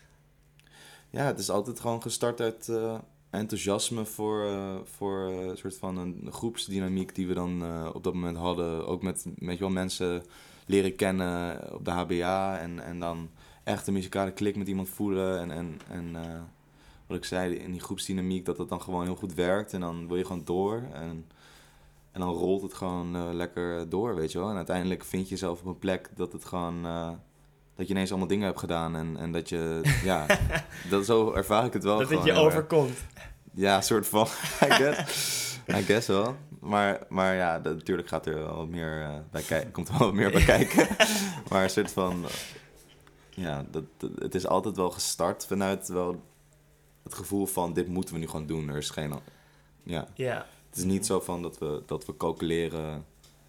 Ja, het is altijd gewoon gestart uit uh, enthousiasme voor, uh, voor uh, een soort van een groepsdynamiek die we dan uh, op dat moment hadden. Ook met, met wel mensen leren kennen op de H B A en, en dan echt een muzikale klik met iemand voelen. En, en, en uh, wat ik zei, in die groepsdynamiek, dat dat dan gewoon heel goed werkt. En dan wil je gewoon door en, en dan rolt het gewoon uh, lekker door, weet je wel. En uiteindelijk vind je jezelf op een plek dat het gewoon... Uh, dat je ineens allemaal dingen hebt gedaan en, en dat je, ja, dat, zo ervaar ik het wel. Dat gewoon het je heel overkomt. erg. Ja, soort van, I guess, I guess wel. Maar, maar ja, dat, natuurlijk gaat er wel wat meer uh, bij kijken, komt er wel wat meer bij kijken. Maar een soort van, uh, ja, dat, dat, het is altijd wel gestart vanuit wel het gevoel van, dit moeten we nu gewoon doen. Er is geen, ja, Ja. het is niet zo van dat we, dat we calculeren...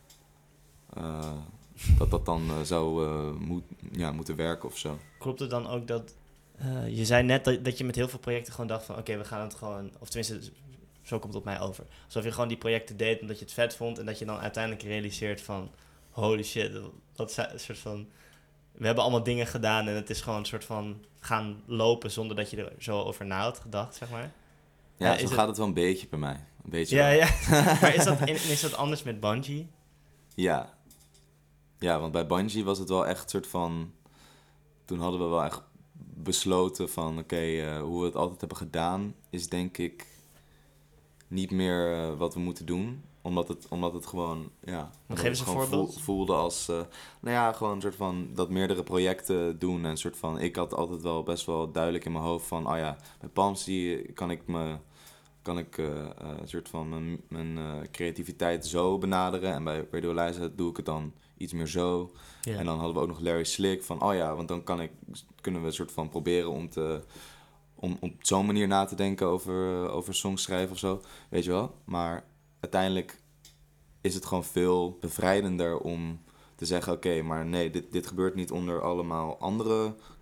Uh, dat dat dan uh, zou uh, moet, ja, moeten werken of zo. Klopt het dan ook dat... Uh, je zei net dat, dat je met heel veel projecten gewoon dacht van... Oké, okay, we gaan het gewoon... Of tenminste, zo komt het op mij over. Alsof je gewoon die projecten deed omdat je het vet vond... en dat je dan uiteindelijk realiseert van... Holy shit, dat is een soort van... We hebben allemaal dingen gedaan en het is gewoon een soort van... gaan lopen zonder dat je er zo over na had gedacht, zeg maar. Ja, uh, zo gaat het... het wel een beetje bij mij. Een beetje ja, wel. ja. Maar is dat, is dat anders met Bungie? Ja. Ja, want bij Bungie was het wel echt een soort van... Toen hadden we wel echt besloten van... Oké, okay, uh, hoe we het altijd hebben gedaan... is denk ik niet meer uh, wat we moeten doen. Omdat het, omdat het gewoon... Ja, Geef eens een voorbeeld. Voel, voelde als... Uh, nou ja, gewoon een soort van... Dat meerdere projecten doen. En een soort van... Ik had altijd wel best wel duidelijk in mijn hoofd van... Oh ja, bij Palmsy kan ik me... kan ik uh, uh, een soort van mijn, mijn uh, creativiteit zo benaderen. En bij Radio Eliza doe ik het dan iets meer zo. Ja. En dan hadden we ook nog Larry Slick van... oh ja, want dan kan ik, kunnen we een soort van proberen om, te, om, om op zo'n manier na te denken over, uh, over songs schrijven of zo. Weet je wel? Maar uiteindelijk is het gewoon veel bevrijdender om te zeggen... oké, okay, maar nee, dit, dit gebeurt niet onder allemaal andere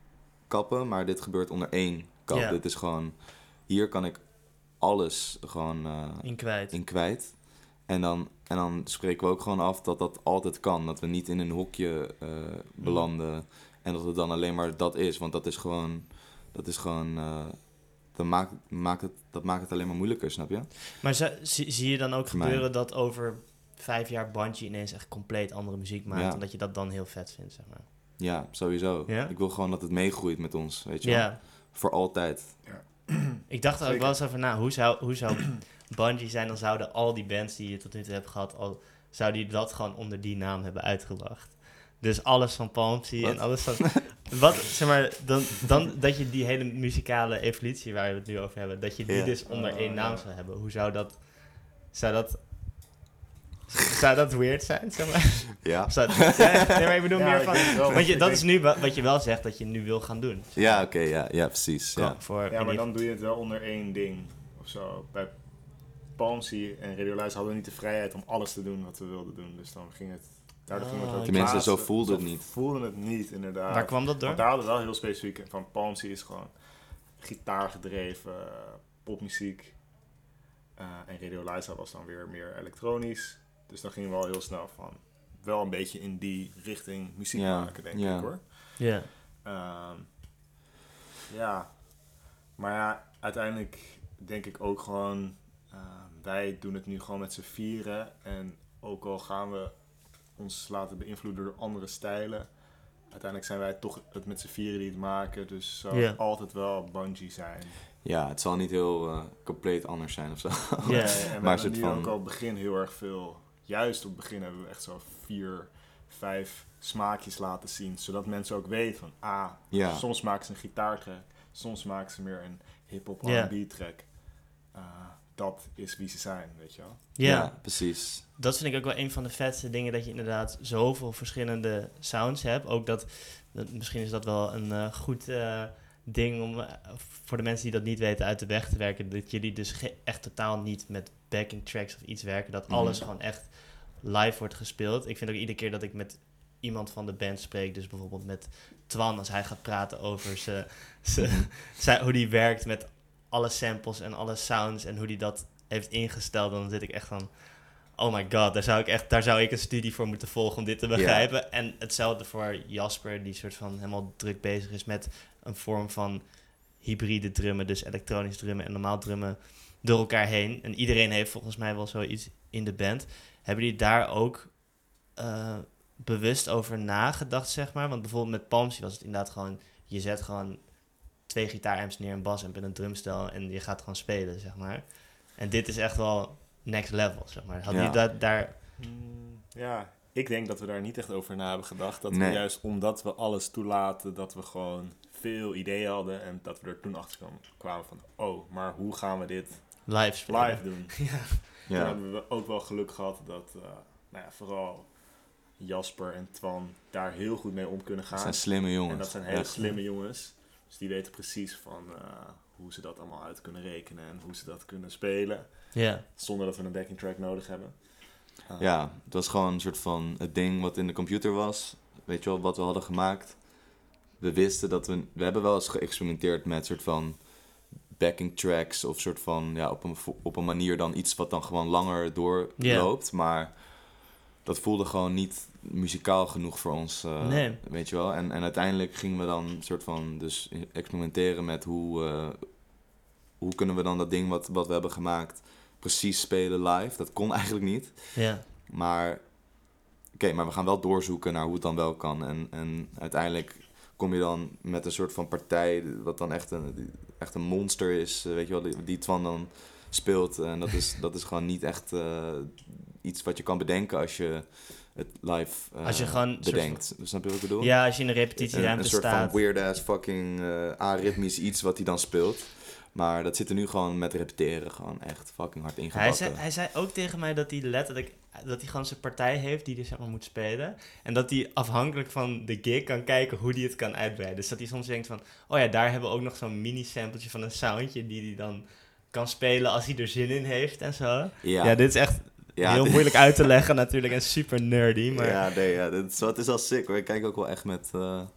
kappen, maar dit gebeurt onder één kap. Ja. Dit is gewoon, hier kan ik alles gewoon uh, in kwijt. in kwijt. En dan, en dan spreken we ook gewoon af dat dat altijd kan. Dat we niet in een hokje uh, belanden mm. en dat het dan alleen maar dat is. Want dat is gewoon, dat is gewoon, uh, dat, maakt, maakt het, dat maakt het alleen maar moeilijker, snap je? Maar zo, zie, zie je dan ook Voor gebeuren mij. dat over vijf jaar Bungie ineens echt compleet andere muziek maakt Ja. en dat je dat dan heel vet vindt, zeg maar? Ja, sowieso. Ja? Ik wil gewoon dat het meegroeit met ons, weet je wel? Ja. Voor altijd. Ja. Ik dacht er ook Zeker. wel eens over na, hoe zou, hoe zou Bungie zijn, dan zouden al die bands die je tot nu toe hebt gehad, al, zouden die dat gewoon onder die naam hebben uitgebracht. Dus alles van Palmsy en alles van... Wat, zeg maar, dan, dan dat je die hele muzikale evolutie waar we het nu over hebben, dat je die Ja. dus onder Oh, één naam ja. zou hebben. Hoe zou dat... Zou dat... Zou dat weird zijn, zeg maar? Ja? Of zou het- ja, nee, maar ik bedoel Ja, meer ik van... denk het wel. Want je, Ik dat denk- is nu wa- wat je wel zegt dat je nu wil gaan doen. Ja, oké, okay, ja, ja, precies. Ja. Voor, Ja, in maar die- dan doe je het wel onder één ding of zo. Bij Palmsy en Radio Luister hadden we niet de vrijheid om alles te doen wat we wilden doen. Dus dan ging het... Daardoor ging het Oh, ook Tenminste, plaatsen. zo voelde het niet. voelde het niet, inderdaad. Waar kwam dat door? Want daar hadden we wel heel specifiek van. Palmsy is gewoon gitaargedreven, uh, popmuziek. Uh, en Radio Luister was dan weer meer elektronisch. Dus dan gingen we al heel snel van... Wel een beetje in die richting muziek Ja, maken, denk ja. ik hoor. Ja. Um, ja, maar ja, uiteindelijk denk ik ook gewoon, uh, wij doen het nu gewoon met z'n vieren. En ook al gaan we ons laten beïnvloeden door andere stijlen, uiteindelijk zijn wij toch het met z'n vieren die het maken. Dus zal Ja. het altijd wel Bungie zijn. Ja, het zal niet heel uh, compleet anders zijn of zo. Ja. Nee, en we Maar hebben soort nu van- ook al op het begin heel erg veel, juist op het begin hebben we echt zo vier, vijf smaakjes laten zien. Zodat mensen ook weten van, ah, Ja. soms maken ze een gitaartrack, soms maken ze meer een hip-hop Ja. R en B track. Uh, dat is wie ze zijn, weet je wel. Ja. precies. Dat vind ik ook wel een van de vetste dingen, dat je inderdaad zoveel verschillende sounds hebt. Ook dat, dat misschien is dat wel een uh, goed uh, ding om uh, voor de mensen die dat niet weten uit de weg te werken. Dat jullie dus ge- echt totaal niet met backing tracks of iets werken. Dat Mhm. alles gewoon echt live wordt gespeeld. Ik vind ook iedere keer dat ik met iemand van de band spreek, dus bijvoorbeeld met Twan, als hij gaat praten over ze, ze, ze, hoe die werkt met alle samples en alle sounds en hoe die dat heeft ingesteld, dan zit ik echt van, oh my god, daar zou ik echt, daar zou ik een studie voor moeten volgen om dit te begrijpen. Ja. En hetzelfde voor Jasper, die soort van helemaal druk bezig is met een vorm van hybride drummen, dus elektronisch drummen en normaal drummen door elkaar heen. En iedereen heeft volgens mij wel zoiets in de band. Hebben jullie daar ook uh, bewust over nagedacht, zeg maar? Want bijvoorbeeld met Palmsy was het inderdaad gewoon, je zet gewoon twee gitaaramps neer, een basamp en een drumstel en je gaat gewoon spelen, zeg maar. En dit is echt wel next level, zeg maar. Had Ja. je dat daar... Mm, ja, ik denk dat we daar niet echt over na hebben gedacht. Dat Nee. we juist omdat we alles toelaten, dat we gewoon veel ideeën hadden. En dat we er toen achter kwamen, kwamen van, oh, maar hoe gaan we dit live spelen? live doen? Ja. Toen Ja, hebben we ook wel geluk gehad dat uh, nou ja, vooral Jasper en Twan daar heel goed mee om kunnen dat gaan. zijn slimme jongens. En dat zijn hele Echt. slimme jongens. Dus die weten precies van uh, hoe ze dat allemaal uit kunnen rekenen en hoe ze dat kunnen spelen. Ja. Zonder dat we een backing track nodig hebben. Uh, Ja, het was gewoon een soort van het ding wat in de computer was. Weet je wel, wat we hadden gemaakt. We wisten dat we... We hebben wel eens geëxperimenteerd met soort van backing tracks of soort van, ja, op een, op een manier dan iets wat dan gewoon langer doorloopt. Maar dat voelde gewoon niet muzikaal genoeg voor ons, uh, Nee. weet je wel. En, en uiteindelijk gingen we dan soort van dus experimenteren met hoe, uh, hoe kunnen we dan dat ding wat, wat we hebben gemaakt precies spelen live. Dat kon eigenlijk niet. Ja. Maar, oké, okay, maar we gaan wel doorzoeken naar hoe het dan wel kan. En, en uiteindelijk kom je dan met een soort van partij, wat dan echt een, echt een monster is, weet je wel, die, die Twan dan speelt. En dat is, dat is gewoon niet echt uh, iets wat je kan bedenken als je het live uh, Als je gewoon bedenkt. soort Snap je wat ik bedoel? Ja, als je in een een, repetitieruimte een soort staat. van weird-ass fucking uh, aritmisch iets wat hij dan speelt. Maar dat zit er nu gewoon met repeteren gewoon echt fucking hard Hij ingebakken. zei, hij zei ook tegen mij dat hij letterlijk, dat hij gewoon zijn partij heeft die hij zeg maar moet spelen. En dat hij afhankelijk van de gig kan kijken hoe hij het kan uitbreiden. Dus dat hij soms denkt van, oh ja, daar hebben we ook nog zo'n mini-sampletje van een soundje die hij dan kan spelen als hij er zin in heeft en zo. Ja, ja dit is echt ja, heel dit... moeilijk uit te leggen natuurlijk en super nerdy. Maar... Ja, nee, ja, dit is, het is wel sick hoor. Ik kijk ook wel echt met, uh,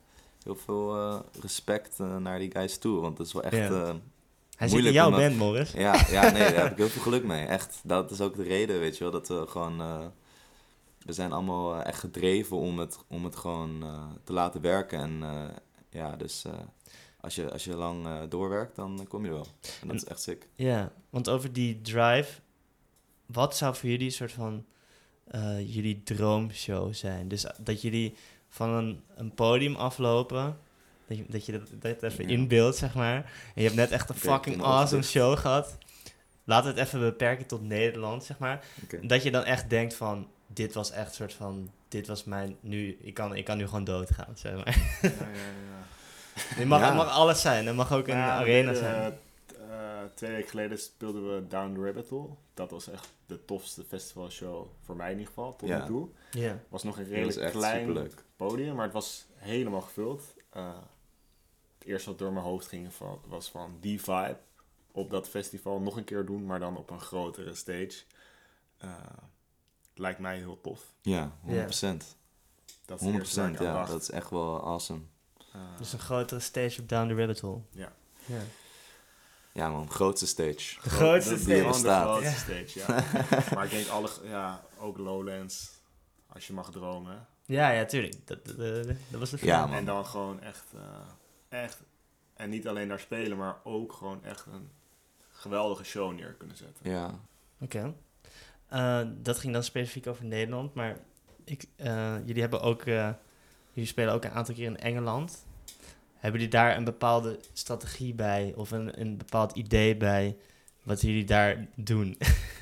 heel veel uh, respect uh, naar die guys toe. Want het is wel echt Ja. uh, Hij zit in jouw band, Morris. Ja, ja, nee, daar heb ik heel veel geluk mee. Echt, dat is ook de reden, weet je wel, dat we gewoon... Uh, we zijn allemaal uh, echt gedreven om het, om het gewoon uh, te laten werken. En uh, ja, dus uh, als, je, als je lang uh, doorwerkt, dan kom je er wel. En dat is echt sick. Ja, want over die drive... Wat zou voor jullie een soort van... Uh, jullie droomshow zijn? Dus dat jullie van een, een podium aflopen... Dat je dat, je dat, dat even ja. inbeeldt, zeg maar. En je hebt net echt een okay, fucking awesome show gehad. Laten we het even beperken tot Nederland, zeg maar. Okay. Dat je dan echt denkt van... Dit was echt een soort van... Dit was mijn... Nu, ik, kan, ik kan nu gewoon doodgaan, zeg maar. Ja, ja, ja. Het mag, ja. mag alles zijn. Het mag ook een ja, arena de, zijn. Uh, twee weken geleden speelden we Down the Rabbit Hole. Dat was echt de tofste festivalshow. Voor mij in ieder geval, tot nu ja. toe. Het was nog een redelijk klein superleuk. podium. Maar het was helemaal gevuld. Uh, Het eerste wat door mijn hoofd ging was van die vibe op dat festival nog een keer doen, maar dan op een grotere stage. Uh, lijkt mij heel tof. Ja, honderd procent. Dat is honderd procent, ja. Dacht. Dat is echt wel awesome. Uh, dus een grotere stage op Down the Rabbit Hole. Ja. Ja, ja man, grootste stage. De grootste stage. De grootste ja. stage, ja. Maar ik denk alle, ja, ook Lowlands, als je mag dromen. Ja, ja, tuurlijk. Dat, dat, dat, dat was de film. Ja, en dan gewoon echt... Uh, Echt. En niet alleen daar spelen, maar ook gewoon echt een geweldige show neer kunnen zetten. Ja. Oké. Okay. Uh, dat ging dan specifiek over Nederland, maar ik, uh, jullie hebben ook, uh, jullie spelen ook een aantal keer in Engeland. Hebben jullie daar een bepaalde strategie bij of een, een bepaald idee bij wat jullie daar doen?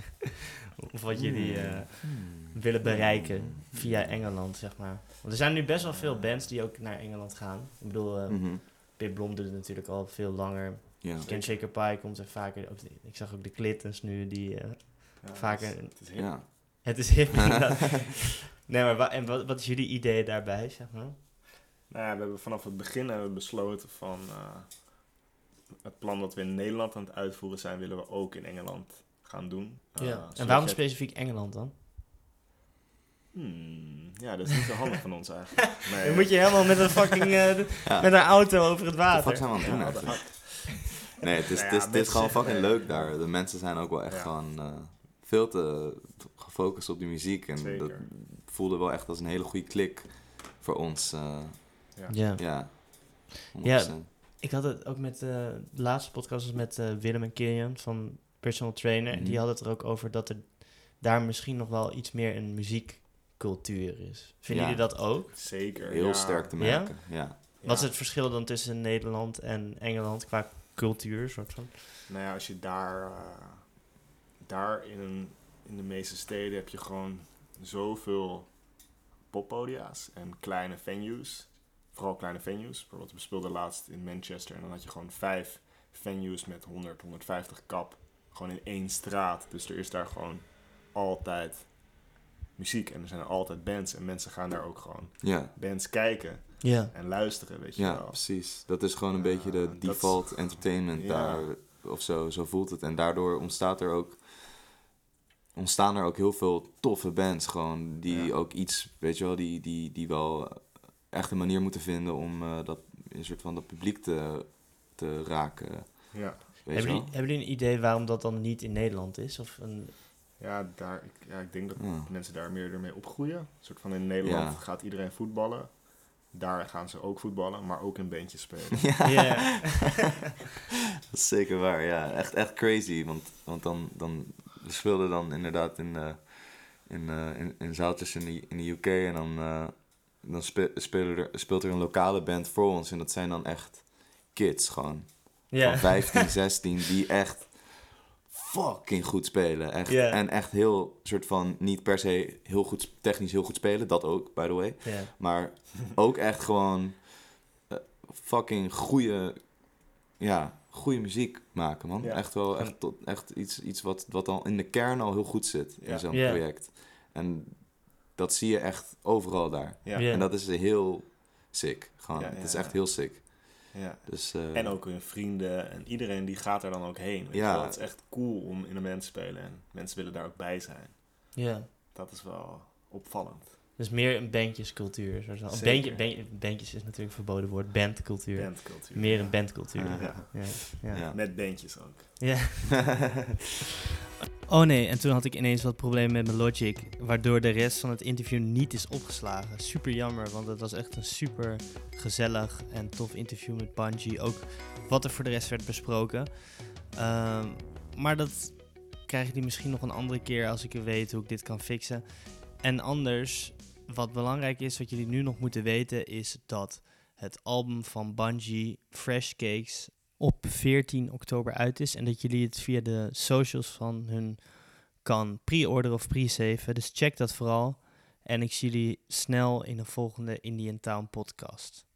Of wat jullie uh, hmm. willen bereiken via Engeland, zeg maar. Want er zijn nu best wel veel bands die ook naar Engeland gaan. Ik bedoel, uh, mm-hmm. Pip Blom doet het natuurlijk al veel langer. Ja. Ken Shaker Pie komt er vaker. Ook de, ik zag ook de Clintons nu, die uh, ja, vaker... Het is, het is hip. Ja. Het is hip. Nee, maar wa- en wat, wat is jullie idee daarbij, zeg maar? Nou ja, we hebben vanaf het begin hebben we besloten van... Uh, het plan dat we in Nederland aan het uitvoeren zijn, willen we ook in Engeland gaan doen. Uh, ja. En waarom je... specifiek Engeland dan? Hmm, ja, dat is niet zo handig van ons eigenlijk. Nee, dan moet je helemaal met een fucking uh, ja. met een auto over het water. Wat zijn we aan het doen ja, Nee, het is, nou ja, het is, het is gewoon fucking nee, leuk daar. De mensen zijn ook wel echt ja. gewoon uh, veel te gefocust op die muziek. En Zeker. Dat voelde wel echt als een hele goede klik voor ons. Uh, ja. Ja. Ja, ja, ik had het ook met uh, de laatste podcast was met uh, Willem en Kilian van Personal Trainer. Mm-hmm. Die hadden het er ook over dat er daar misschien nog wel iets meer een muziekcultuur is. Vinden ja. jullie dat ook? Zeker. Heel ja. sterk te merken, ja. ja. Wat is het verschil dan tussen Nederland en Engeland qua cultuur, soort van? Nou ja, als je daar... Uh, daar in, een, in de meeste steden heb je gewoon zoveel poppodia's en kleine venues. Vooral kleine venues. Bijvoorbeeld, we speelden laatst in Manchester en dan had je gewoon vijf venues met honderd, honderdvijftig kap. Gewoon in één straat. Dus er is daar gewoon altijd muziek en er zijn er altijd bands en mensen gaan daar ook gewoon ja. bands kijken ja. en luisteren, weet je ja, wel. Ja, precies. Dat is gewoon een uh, beetje de default entertainment ja. daar, of zo, zo voelt het. En daardoor ontstaat er ook, ontstaan er ook heel veel toffe bands gewoon, die ja. ook iets, weet je wel, die, die, die wel echt een manier moeten vinden om uh, dat, een soort van dat publiek te, te raken. Ja. Hebben jullie, hebben jullie een idee waarom dat dan niet in Nederland is? Of een... Ja, daar, ik, ja, ik denk dat ja. mensen daar meer ermee opgroeien. Een soort van in Nederland ja. gaat iedereen voetballen. Daar gaan ze ook voetballen, maar ook in bandjes spelen. Ja, yeah. Dat is zeker waar. Ja, echt, echt crazy. Want, want dan, dan we speelden dan inderdaad in, uh, in, uh, in, in zaaltjes in de, in de U K. En dan, uh, dan spe, spelen er, speelt er een lokale band voor ons. En dat zijn dan echt kids gewoon. Yeah. Van vijftien, zestien, die echt fucking goed spelen. Echt, yeah. En echt heel, soort van, niet per se heel goed, technisch heel goed spelen. Dat ook, by the way. Yeah. Maar ook echt gewoon uh, fucking goede, ja, goede muziek maken, man. Yeah. Echt wel, echt, tot, echt iets, iets wat, wat al in de kern al heel goed zit in yeah. zo'n yeah. project. En dat zie je echt overal daar. Yeah. Yeah. En dat is heel sick. Gewoon, yeah, het is yeah, echt heel sick. Ja. Dus, uh, en ook hun vrienden en iedereen die gaat er dan ook heen. Weet ja. je wel? Het is echt cool om in een band te spelen en mensen willen daar ook bij zijn. Ja. Dat is wel opvallend. Dus meer een bandjescultuur. Zo. Een bandje, bandje, bandjes is natuurlijk een verboden woord. Bandcultuur. Bandcultuur. Meer ja. een bandcultuur. Ja. Ja. Ja. Ja. Ja. Met bandjes ook. Ja. Oh nee, en toen had ik ineens wat problemen met mijn Logic, waardoor de rest van het interview niet is opgeslagen. Super jammer, want het was echt een super gezellig en tof interview met Bungie. Ook wat er voor de rest werd besproken. Um, maar dat krijgen die misschien nog een andere keer als ik weet hoe ik dit kan fixen. En anders, wat belangrijk is, wat jullie nu nog moeten weten, is dat het album van Bungie, Fresh Cakes, op veertien oktober uit is. En dat jullie het via de socials van hun kan pre-orderen of pre-saven. Dus check dat vooral. En ik zie jullie snel in de volgende Indian Town podcast.